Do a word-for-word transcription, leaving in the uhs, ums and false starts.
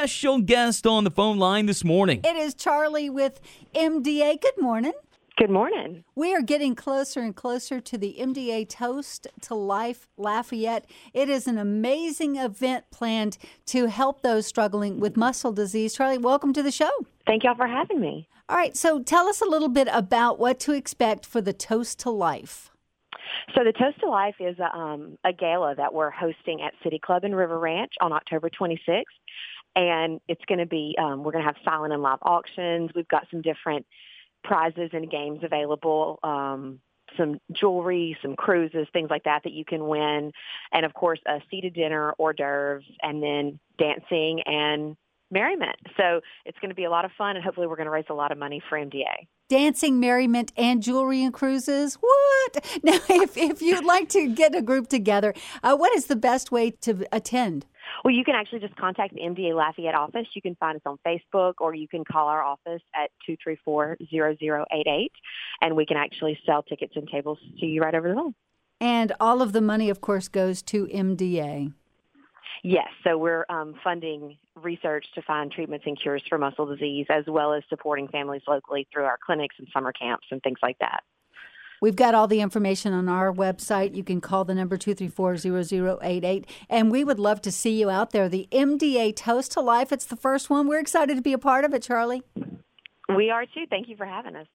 special guest on the phone line this morning. It is Charlie with M D A. Good morning. Good morning. We are getting closer and closer to the M D A Toast to Life Lafayette. It is an amazing event planned to help those struggling with muscle disease. Charlie, welcome to the show. Thank y'all for having me. All right, so tell us a little bit about what to expect for the Toast to Life. So the Toast to Life is a, um, a gala that we're hosting at City Club in River Ranch on October twenty-sixth. And it's going to be, um, we're going to have silent and live auctions. We've got some different prizes and games available, um, some jewelry, some cruises, things like that that you can win. And, of course, a seated dinner, hors d'oeuvres, and then dancing and merriment. So it's going to be a lot of fun, and hopefully we're going to raise a lot of money for M D A. Dancing, merriment, and jewelry and cruises? What? Now, if, if you'd like to get a group together, uh, what is the best way to attend? Well, you can actually just contact the M D A Lafayette office. You can find us on Facebook, or you can call our office at two three four, zero zero eight eight, and we can actually sell tickets and tables to you right over the phone. And all of the money, of course, goes to M D A. Yes, so we're um, funding research to find treatments and cures for muscle disease, as well as supporting families locally through our clinics and summer camps and things like that. We've got all the information on our website. You can call the number two three four, zero zero eight eight, and we would love to see you out there. The M D A Toast to Life, it's the first one. We're excited to be a part of it, Charlie. We are, too. Thank you for having us.